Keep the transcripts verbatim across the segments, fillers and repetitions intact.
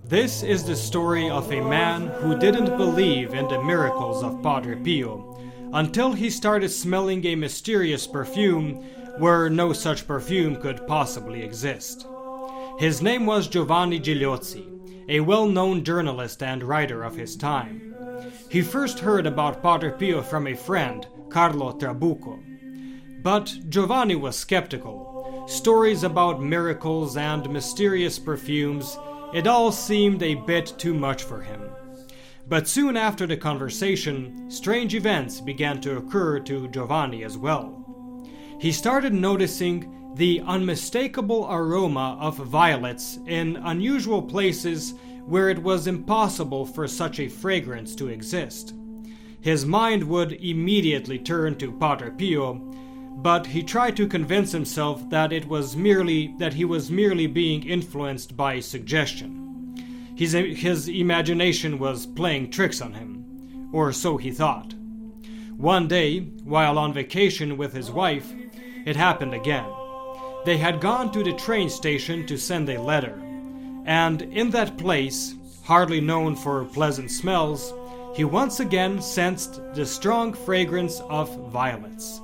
This is the story of a man who didn't believe in the miracles of Padre Pio until he started smelling a mysterious perfume where no such perfume could possibly exist. His name was Giovanni Gigliozzi, a well-known journalist and writer of his time. He first heard about Padre Pio from a friend, Carlo Trabucco. But Giovanni was skeptical. Stories about miracles and mysterious perfumes, it all seemed a bit too much for him. But soon after the conversation, strange events began to occur to Giovanni as well. He started noticing the unmistakable aroma of violets in unusual places where it was impossible for such a fragrance to exist. His mind would immediately turn to Padre Pio, but he tried to convince himself that it was merely that he was merely being influenced by suggestion. His, his imagination was playing tricks on him, or so he thought. One day, while on vacation with his wife, it happened again. They had gone to the train station to send a letter, and in that place, hardly known for pleasant smells, he once again sensed the strong fragrance of violets.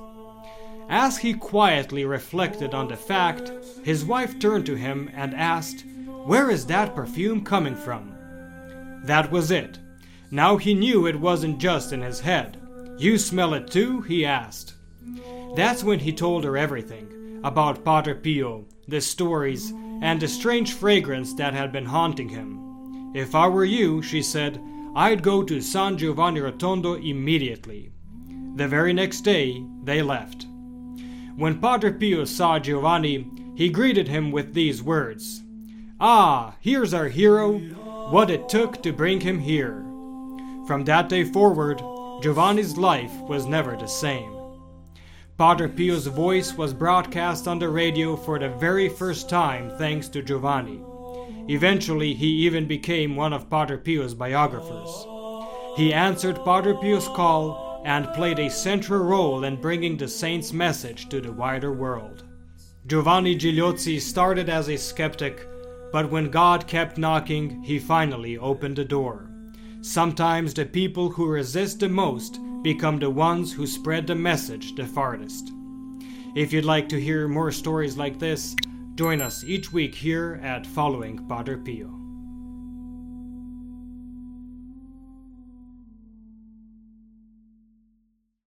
As he quietly reflected on the fact, his wife turned to him and asked, "Where is that perfume coming from?" That was it. Now he knew it wasn't just in his head. "You smell it too?" he asked. That's when he told her everything about Padre Pio, the stories, and the strange fragrance that had been haunting him. "If I were you," she said, "I'd go to San Giovanni Rotondo immediately." The very next day, they left. When Padre Pio saw Giovanni, he greeted him with these words, "Ah, here's our hero, what it took to bring him here." From that day forward, Giovanni's life was never the same. Padre Pio's voice was broadcast on the radio for the very first time thanks to Giovanni. Eventually, he even became one of Padre Pio's biographers. He answered Padre Pio's call and played a central role in bringing the saint's message to the wider world. Giovanni Gigliozzi started as a skeptic, but when God kept knocking, he finally opened the door. Sometimes the people who resist the most become the ones who spread the message the farthest. If you'd like to hear more stories like this, join us each week here at Following Padre Pio.